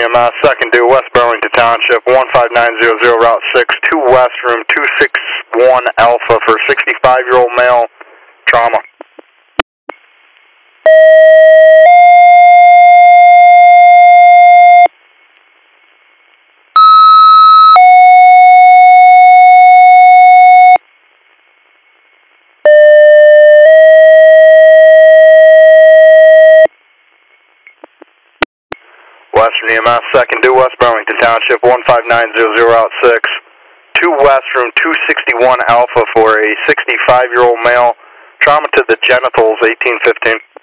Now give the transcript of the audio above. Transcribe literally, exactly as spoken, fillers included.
E M S, second due, West Burlington Township, one five nine zero zero, Route six, two West, room two six one Alpha for sixty-five-year-old male, trauma. Western E M S, second due, West Burlington Township, one five nine zero zero, Route six, two West, room two sixty-one Alpha for a sixty-five-year-old male, trauma to the genitals, eighteen fifteen.